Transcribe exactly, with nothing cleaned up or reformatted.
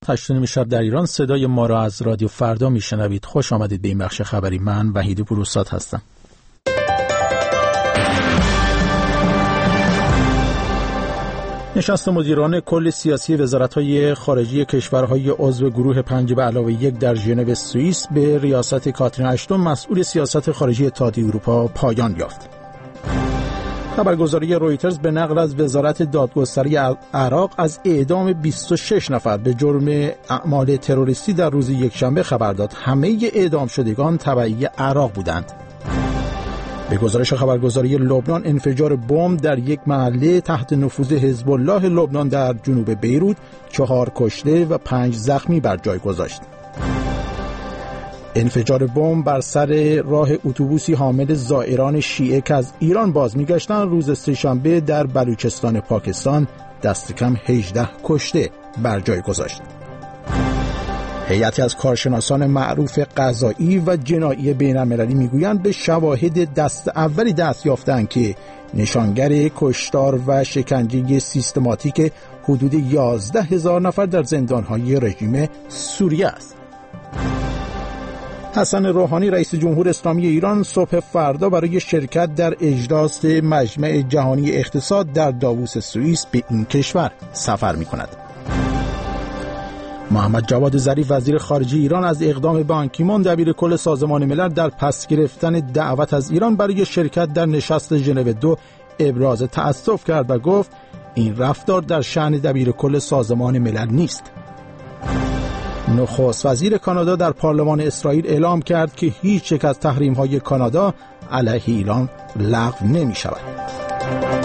هشت و نیم شب در ایران. صدای ما را از رادیو فردا میشنوید. خوش آمدید به این بخش خبری. من وحید پوروساد هستم. نشست مدیران کل سیاسی وزارت‌های خارجه کشورهای عضو گروه پنج به علاوه یک در ژنو سوئیس به ریاست کاترین اشتون مسئول سیاست خارجی اتحادیه اروپا پایان یافت. خبرگزاری رویترز به نقل از وزارت دادگستری عراق از اعدام بیست و شش نفر به جرم اعمال تروریستی در روز یکشنبه خبر داد. همه اعدام شدگان تبعی عراق بودند. به گزارش خبرگزاری لبنان، انفجار بمب در یک محله تحت نفوذ حزب الله لبنان در جنوب بیروت چهار کشته و پنج زخمی بر جای گذاشت. انفجار بمب بر سر راه اتوبوسی حامل زائران شیعه که از ایران باز می‌گشتند روز سه‌شنبه در بلوچستان پاکستان دست کم هجده کشته بر جای گذاشت. هیئتی از کارشناسان معروف قضایی و جنایی بین‌المللی میگویند به شواهد دست اولی دست یافتند که نشانگر کشتار و شکنجه سیستماتیک حدود یازده هزار نفر در زندان‌های رژیم سوریه است. حسن روحانی رئیس جمهور اسلامی ایران صبح فردا برای شرکت در اجلاس مجمع جهانی اقتصاد در داووس سوئیس به این کشور سفر می‌کند. محمد جواد ظریف وزیر خارجه ایران از اقدام بان کی مون دبیر کل سازمان ملل در پس گرفتن دعوت از ایران برای شرکت در نشست ژنو دو ابراز تأسف کرد و گفت این رفتار در شأن دبیر کل سازمان ملل نیست. نخست وزیر کانادا در پارلمان اسرائیل اعلام کرد که هیچ یک از تحریم‌های کانادا علیه ایران لغو نمی‌شود.